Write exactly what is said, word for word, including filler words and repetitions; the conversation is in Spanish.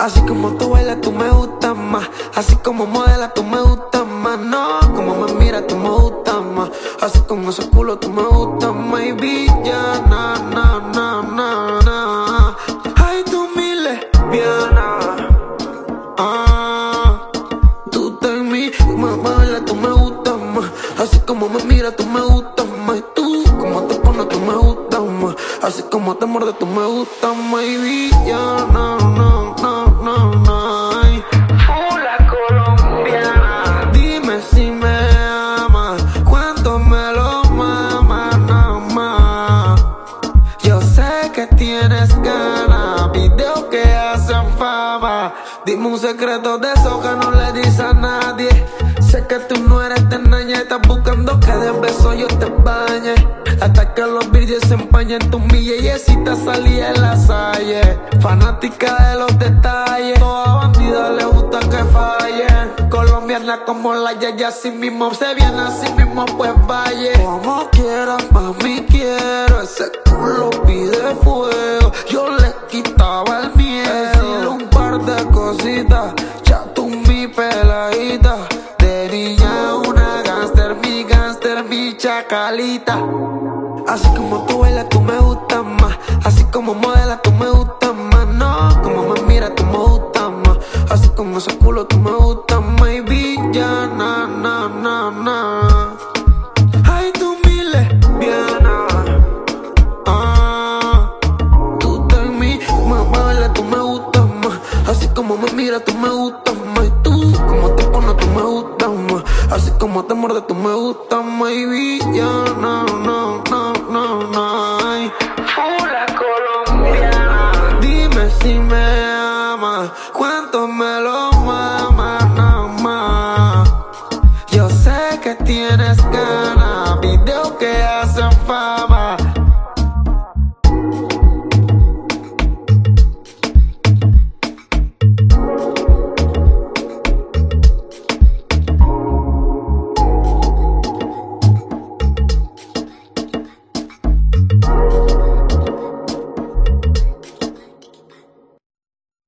Así como tú bailas, tú me gustas más. Así como modelas, tú me gustas más. No, como me miras, tú me gustas más. Así con ese culo, tú me gustas más. Y villana, na, na, na, na. Ay, tú mi lesbiana. Ah, tú estás en mí, tú me bailas, tú me gustas más. Así como me miras, tú me gustas más. Y tú, como te pones, tú me gustas más. Así como te muerdes, tú me gustas más. Y villana, no, no, no, no. Ay. Fula colombiana. Dime si me amas, cuánto me lo mamas, nada más. Yo sé que tienes ganas, videos que hacen fama. Dime un secreto de eso que no le dices a nadie. Sé que tú no eres de naña, estás buscando que de beso yo te bañe. Hasta que los vídeos se empañen tus millecitas salí en la salle. Fanática de los detalles, toda bandida le gusta que falle. Colombiana como la Yaya, así mismo se viene, así mismo pues vaya. Como quieras, mami, quiero. Ese culo pide fuego, yo le quitaba el miedo. Decirle un par de cositas, ya tú mi peladita. De niña una gangster, mi gangster, mi chacalita. Así como tú bailas, tú me gustas más. Así como modelas, tú me gustas más. No, como me miras, tú me gustas más. Así como ese culo, tú me gustas más. Y villana, na, na, na. Ay, tú mi lesbiana. Ah, tú estás en mí, me bailas, tú me gustas más. Así como me miras, tú me gustas más. Y tú, como te pones, tú me gustas más. Así como te muerdes, tú me gustas más. Y villana, no, no, no, no. Ay. Fula colombiana. Dime si me amas, cuánto me lo